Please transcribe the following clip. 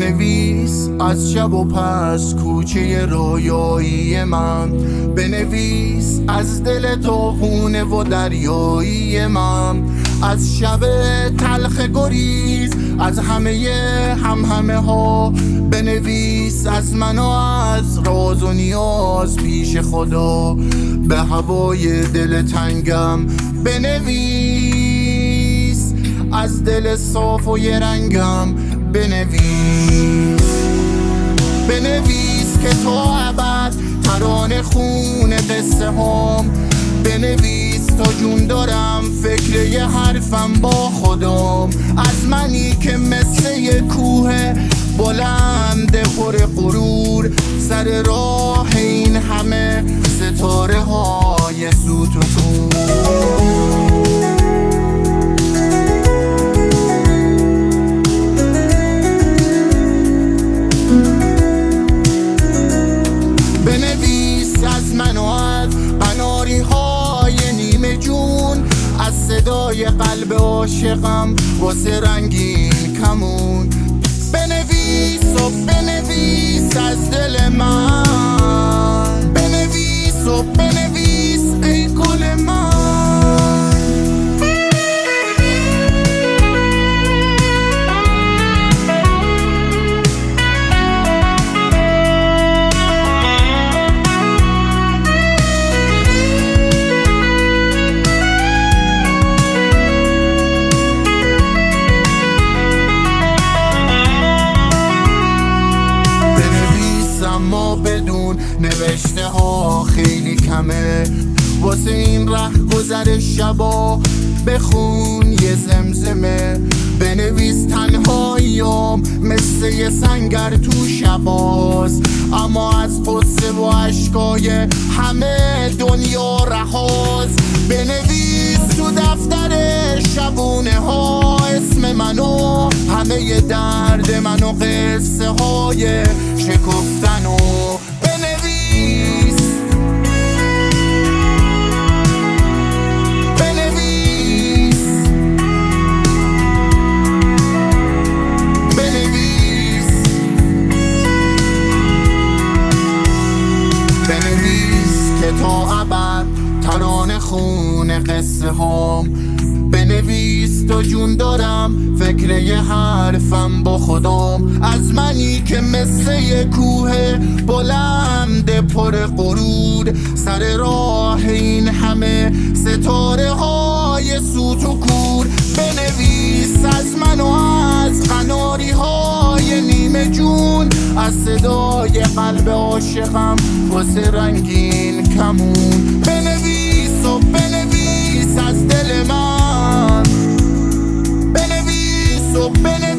بنویس از شب و پس کوچه رویایی من، بنویس از دل داغونه و دریایی من، از شب تلخ گریز، از همه ها بنویس، از من و از راز و نیاز پیش خدا، به هوای دل تنگم بنویس، از دل صاف و یه رنگم بنویس که تا ابد ترانه خون قصه هام، بنویس تا جون دارم فکر یه حرفم با خودم، از منی که مثل یه کوه بلند پر غرور، سر راه این همه ستاره های سوت و کور. صدای قلب عاشقم واسه رنگین کمون، بنویس و بنویس از دل من، بنویس و بنویس ای گل من. بدون نوشته ها خیلی کمه، واسه این ره گذر شبا بخون یه زمزمه، بنویس تنهاییام مثل یه سنگر تو شباز، اما از قصه و عشقای همه دنیا رهاز، بنویس تو دفتر شبونه ها اسم منو، همه درد منو قصه های شکفتنو بنویس، بنویس، بنویس، بنویس که تا ابد ترانه خون قصه هام، بنویس تا جون دارم فکر یه حرفم با خودم، از منی که مثل یه کوه بلند پر غرور، سر راه این همه ستاره های سوت و کور، بنویس از من و از قناری های نیمه جون، از صدای قلب عاشقم واسه رنگین کمون، بنویس و بنویس از دل من، بنویس و بنویس